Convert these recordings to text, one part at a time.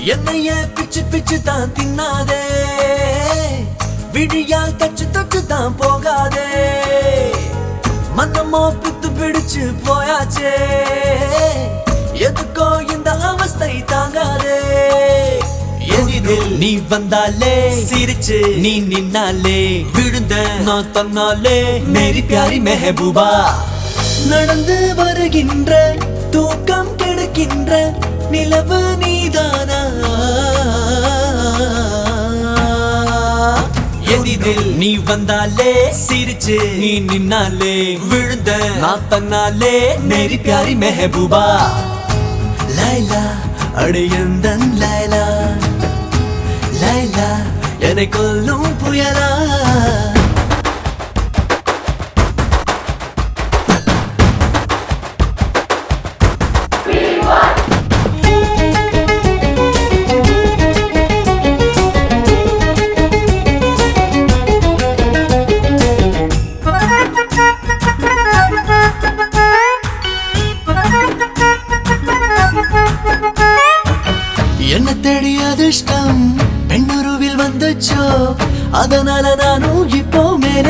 என்னைய பிச்சு பிச்சு தான் தின்னாதே, விழியால் தச்சு தச்சு தான் போகாதே, மனமோ பித்து பிடிச்சு போயாச்சே, எதுக்கோ இந்த அவஸ்தை தாங்காதே. எதிரில் நீ வந்தாலே சிரிச்சு நீ நின்னாலே விழுந்த நான் தன்னாலே மேரி பியாரி மெஹபூபா. நடந்து வருகின்ற தூக்கம் கெடுக்கின்ற நிலவு நீதானா, எதிரில் நீ வந்தாலே சிரிச்சு நீ நின்னாலே விழுந்த நான் தன்னாலே மேரி பியாரி மெஹபூபா. லைலா அடையந்தன் லைலா, லைலா என்னை கொல்லும் புயலா. என்ன தேடி அதிர்ஷ்டம் பெண்ணுருவில் வந்துச்சோ, அதனால நானும் இப்போ மேலே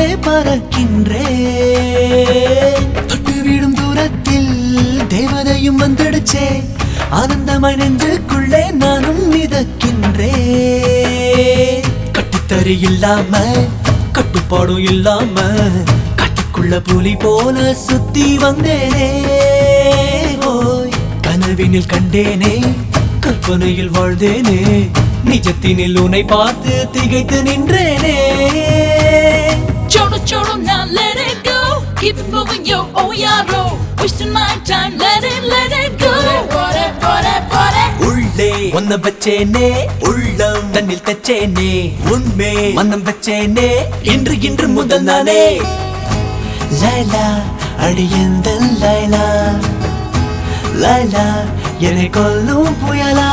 பறக்கின்றேன். தொட்டு விடும் தூரத்தில் தேவதையும் வந்துடுச்சே, ஆனந்தமாய் நெஞ்சுக்குள்ளே நானும் மிதக்கின்றேன். கட்டுத்தறி இல்லாம கட்டுப்பாடும் இல்லாம கட்டுக்குள்ள புலி போல சுத்தி வந்தேனே. ஓய் கனவினில் கண்டேனே, கற்பனையில் வாழ்ந்தேனே, நிஜத்தினில் உன்னை பார்த்து திகைத்து நின்றேனே. Choro choro now let it go, keep it moving yo oh yaro, wasting my time let it go. Bore உள்ளே ஒன்ன வச்சேனே, உள்ளம் தன்னில் தச்சேனே, உண்மை மனம் வச்சேனே, இன்று முதல் நானே. லைலா அடியந்தன் லைலா, லைலா என்னை கொல்லும் புயலா.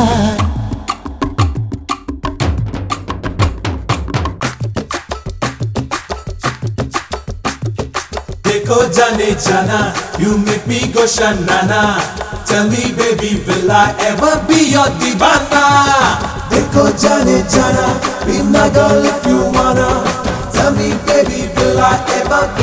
Dekho jane jana, you make me go shanana. Tell me baby, will I ever be your divana? Dekho jane jana, be my girl if you wanna. Tell me baby, will I ever be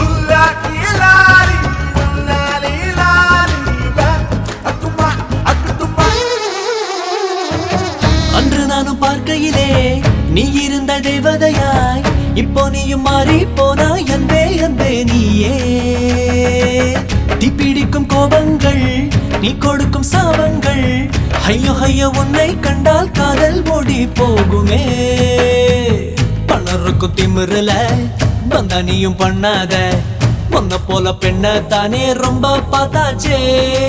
அன்று நானும் பார்க்கையிலே நீ இருந்த தேவதையாய், இப்போ நீயும் மாறி போனாய் அன்பே அன்பே நீயே. தீப்பிடிக்கும் கோபங்கள் நீ கொடுக்கும் சாபங்கள், ஐயோ ஐயோ உன்னை கண்டால் காதல் ஓடி போகுமே. பணருக்கும் திமிருல வந்தா நீயும் பண்ணாத, உன்ன போல பெண்ண தானே ரொம்ப பார்த்தாச்சே.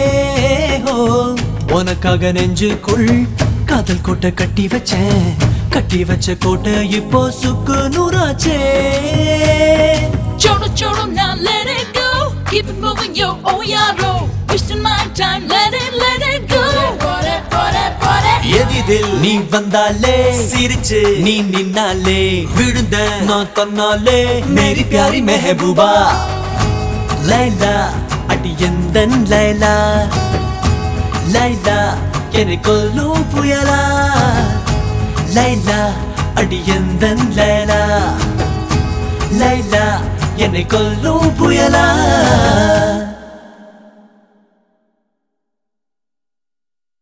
உனக்காக நெஞ்சுக்குள் காதல் கோட்டை கட்டி வச்சேன், கட்டி வச்ச கோட்டை இப்போ சுக்கு நூறாச்சே. Choro choro now let it go, keep it moving yo oh yaro, wasting my time let it go. Bore எதிரில் நீ வந்தாலே சிரிச்சு நீ நின்னாலே விழுந்த நான் தன்னாலே மேரி பியாரி மெஹபூபா. லைலா அடியந்தன் லைலா, லைலா என்னை கொல்லும் புயலா. லைலா அடியந்தன் லைலா, லைலா என்னை கொல்லும் புயலா.